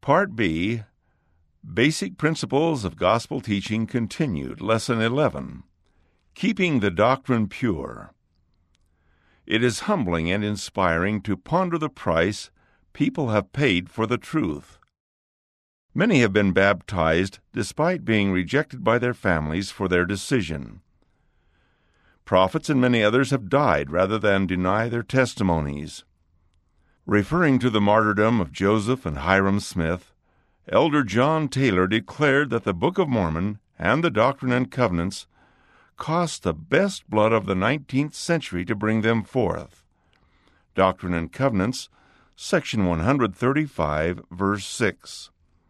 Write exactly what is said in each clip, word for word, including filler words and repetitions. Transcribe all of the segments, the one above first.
Part B, Basic Principles of Gospel Teaching Continued, Lesson eleven, Keeping the Doctrine Pure. It is humbling and inspiring to ponder the price people have paid for the truth. Many have been baptized despite being rejected by their families for their decision. Prophets and many others have died rather than deny their testimonies. Referring to the martyrdom of Joseph and Hyrum Smith, Elder John Taylor declared that the Book of Mormon and the Doctrine and Covenants cost the best blood of the nineteenth century to bring them forth. Doctrine and Covenants, section one thirty-five, verse six.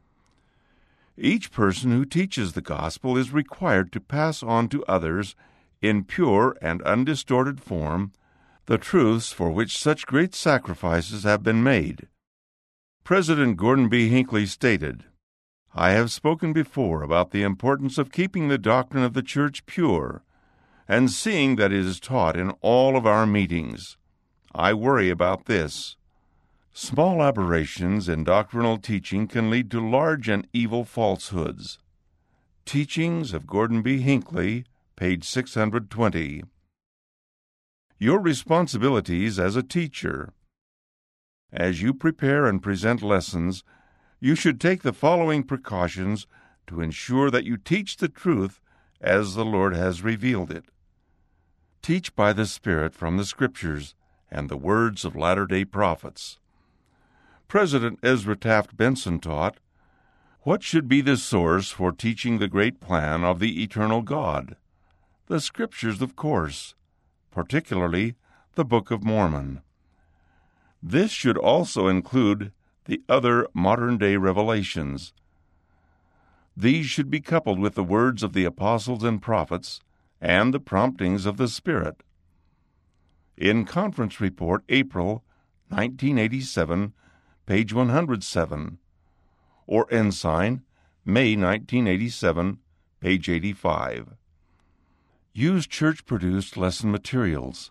Each person who teaches the gospel is required to pass on to others, in pure and undistorted form, the truths for which such great sacrifices have been made. President Gordon B. Hinckley stated, "I have spoken before about the importance of keeping the doctrine of the church pure and seeing that it is taught in all of our meetings. I worry about this. Small aberrations in doctrinal teaching can lead to large and evil falsehoods." Teachings of Gordon B. Hinckley, page six hundred twenty. Your responsibilities as a teacher. As you prepare and present lessons, you should take the following precautions to ensure that you teach the truth as the Lord has revealed it. Teach by the Spirit from the Scriptures and the words of latter-day prophets. President Ezra Taft Benson taught, "What should be the source for teaching the great plan of the eternal God? The Scriptures, of course, particularly the Book of Mormon. This should also include the other modern-day revelations. These should be coupled with the words of the apostles and prophets and the promptings of the Spirit." In Conference Report, April nineteen eighty-seven, page one hundred seven, or Ensign, May nineteen eighty-seven, page eighty-five. Use church-produced lesson materials.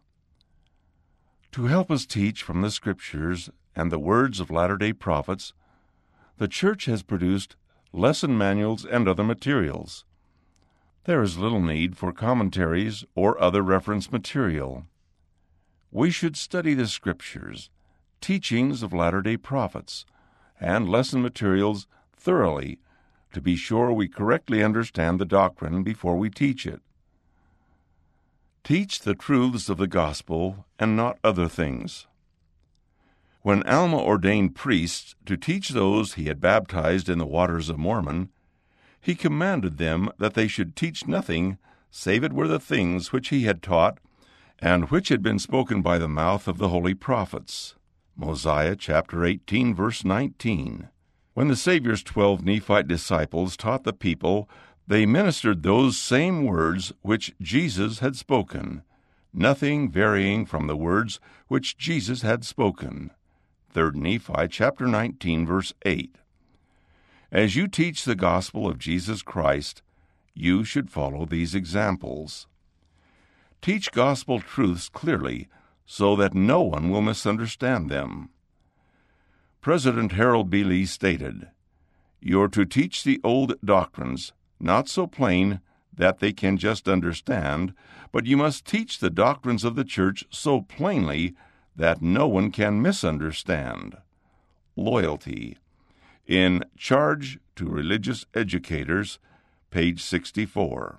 To help us teach from the Scriptures and the words of latter-day prophets, the Church has produced lesson manuals and other materials. There is little need for commentaries or other reference material. We should study the Scriptures, teachings of latter-day prophets, and lesson materials thoroughly to be sure we correctly understand the doctrine before we teach it. Teach the truths of the gospel and not other things. When Alma ordained priests to teach those he had baptized in the waters of Mormon, he commanded them that they should teach nothing save it were the things which he had taught and which had been spoken by the mouth of the holy prophets. Mosiah chapter eighteen, verse nineteen. When the Savior's twelve Nephite disciples taught the people, they ministered those same words which Jesus had spoken, nothing varying from the words which Jesus had spoken. Third Nephi chapter nineteen, verse eight. As you teach the gospel of Jesus Christ, you should follow these examples. Teach gospel truths clearly so that no one will misunderstand them. President Harold B. Lee stated, "You're to teach the old doctrines, not so plain that they can just understand, but you must teach the doctrines of the church so plainly that no one can misunderstand." Loyalty. In Charge to Religious Educators, page sixty-four.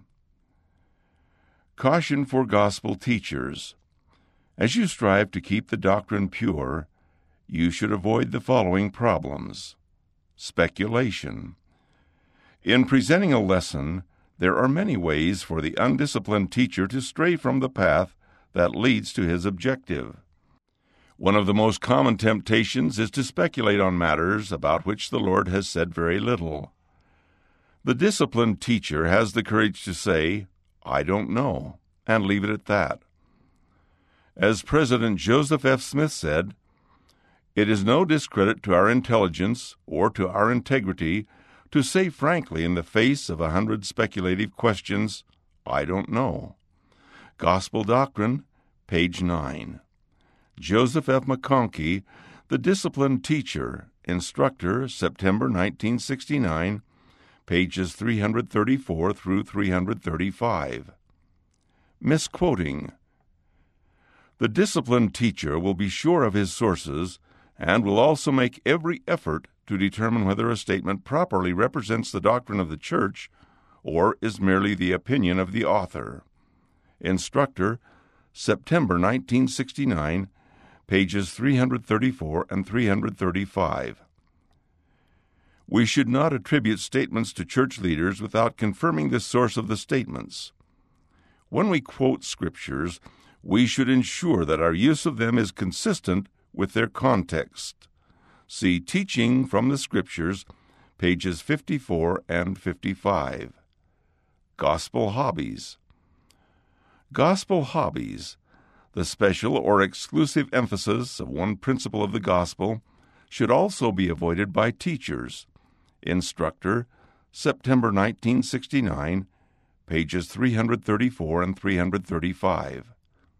Caution for gospel teachers. As you strive to keep the doctrine pure, you should avoid the following problems. Speculation. In presenting a lesson, there are many ways for the undisciplined teacher to stray from the path that leads to his objective. One of the most common temptations is to speculate on matters about which the Lord has said very little. The disciplined teacher has the courage to say, "I don't know," and leave it at that. As President Joseph F. Smith said, "It is no discredit to our intelligence or to our integrity to say frankly in the face of a hundred speculative questions, 'I don't know.'" Gospel Doctrine, page nine. Joseph F. McConkie, the disciplined teacher, Instructor, September nineteen sixty-nine, pages three thirty-four through three thirty-five. Misquoting. The disciplined teacher will be sure of his sources and will also make every effort to determine whether a statement properly represents the doctrine of the Church or is merely the opinion of the author. Instructor, September nineteen sixty-nine, pages three thirty-four and three thirty-five. We should not attribute statements to church leaders without confirming the source of the statements. When we quote scriptures, we should ensure that our use of them is consistent with their context. See Teaching from the Scriptures, pages fifty-four and fifty-five. Gospel hobbies. Gospel hobbies, the special or exclusive emphasis of one principle of the gospel, should also be avoided by teachers. Instructor, September nineteen sixty-nine, pages three thirty-four and three thirty-five.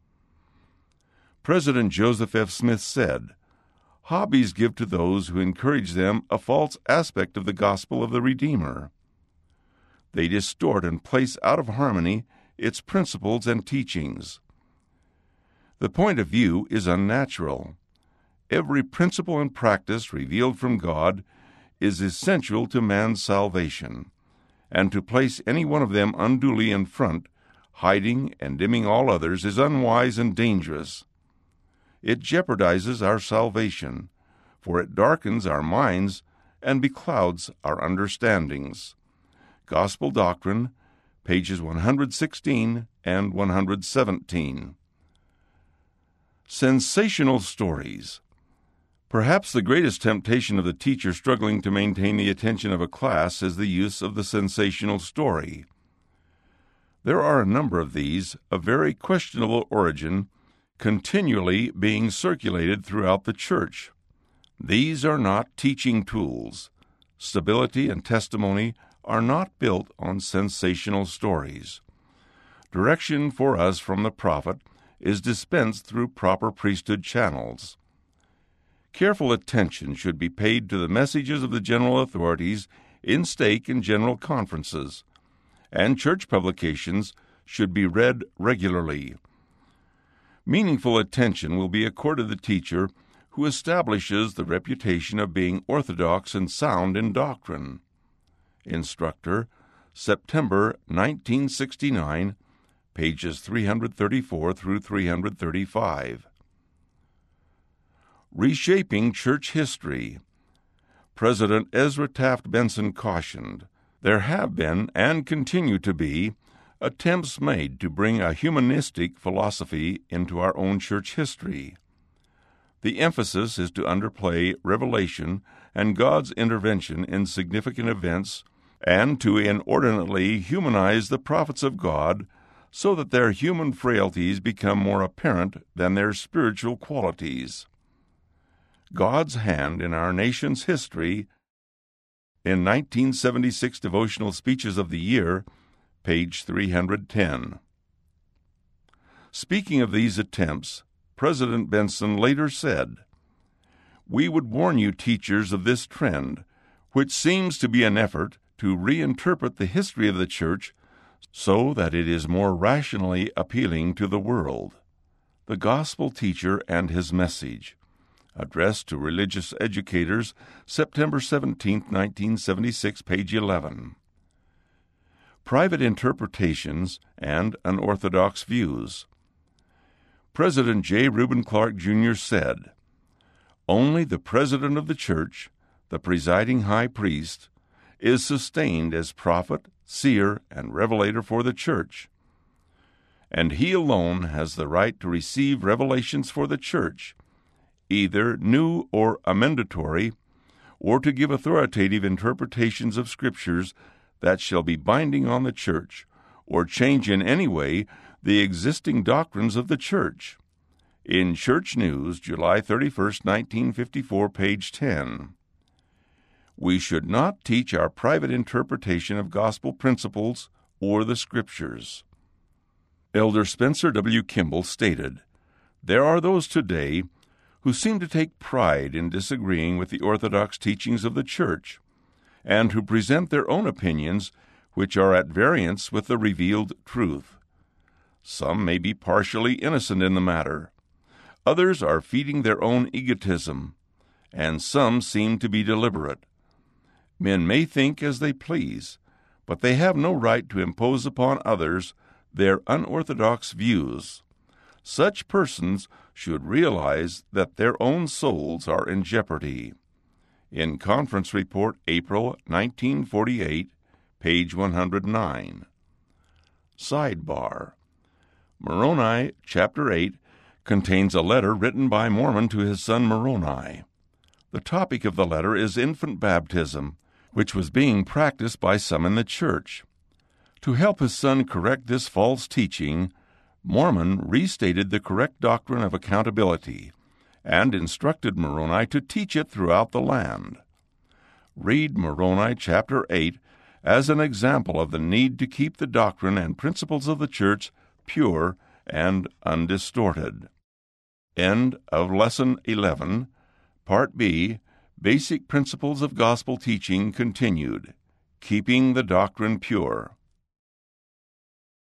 President Joseph F. Smith said, "Hobbies give to those who encourage them a false aspect of the gospel of the Redeemer. They distort and place out of harmony its principles and teachings. The point of view is unnatural. Every principle and practice revealed from God is essential to man's salvation, and to place any one of them unduly in front, hiding and dimming all others, is unwise and dangerous. It jeopardizes our salvation, for it darkens our minds and beclouds our understandings." Gospel Doctrine, pages one sixteen and one seventeen. Sensational stories. Perhaps the greatest temptation of the teacher struggling to maintain the attention of a class is the use of the sensational story. There are a number of these, of very questionable origin, continually being circulated throughout the church. These are not teaching tools. Stability and testimony are not built on sensational stories. Direction for us from the prophet is dispensed through proper priesthood channels. Careful attention should be paid to the messages of the general authorities in stake and general conferences, and church publications should be read regularly. Meaningful attention will be accorded the teacher who establishes the reputation of being orthodox and sound in doctrine. Instructor, September nineteen sixty-nine, pages three thirty-four through three thirty-five. Reshaping Church History. President Ezra Taft Benson cautioned, "There have been, and continue to be, attempts made to bring a humanistic philosophy into our own church history. The emphasis is to underplay revelation and God's intervention in significant events, and to inordinately humanize the prophets of God so that their human frailties become more apparent than their spiritual qualities." God's Hand in Our Nation's History, in nineteen seventy-six Devotional Speeches of the Year, page three ten. Speaking of these attempts, President Benson later said, "We would warn you teachers of this trend, which seems to be an effort to reinterpret the history of the Church so that it is more rationally appealing to the world." The Gospel Teacher and His Message. Addressed to religious educators, September seventeenth, nineteen seventy-six, page eleven. Private Interpretations and Unorthodox Views. President J. Reuben Clark, Junior said, "Only the President of the Church, the presiding high priest, is sustained as prophet, seer, and revelator for the Church. And he alone has the right to receive revelations for the Church, either new or amendatory, or to give authoritative interpretations of Scriptures that shall be binding on the Church, or change in any way the existing doctrines of the Church." In Church News, July thirty-first, nineteen fifty-four, page ten. We should not teach our private interpretation of gospel principles or the Scriptures. Elder Spencer W. Kimball stated, "There are those today who seem to take pride in disagreeing with the orthodox teachings of the Church, and who present their own opinions which are at variance with the revealed truth. Some may be partially innocent in the matter. Others are feeding their own egotism, and some seem to be deliberate. Men may think as they please, but they have no right to impose upon others their unorthodox views. Such persons should realize that their own souls are in jeopardy. In Conference Report, April nineteen forty-eight, page one hundred nine. Sidebar. Moroni, chapter eight, contains a letter written by Mormon to his son Moroni. The topic of the letter is infant baptism, which was being practiced by some in the church. To help his son correct this false teaching, Mormon restated the correct doctrine of accountability and instructed Moroni to teach it throughout the land. Read Moroni chapter eight as an example of the need to keep the doctrine and principles of the church pure and undistorted. End of Lesson eleven, Part B, Basic Principles of Gospel Teaching Continued, Keeping the Doctrine Pure.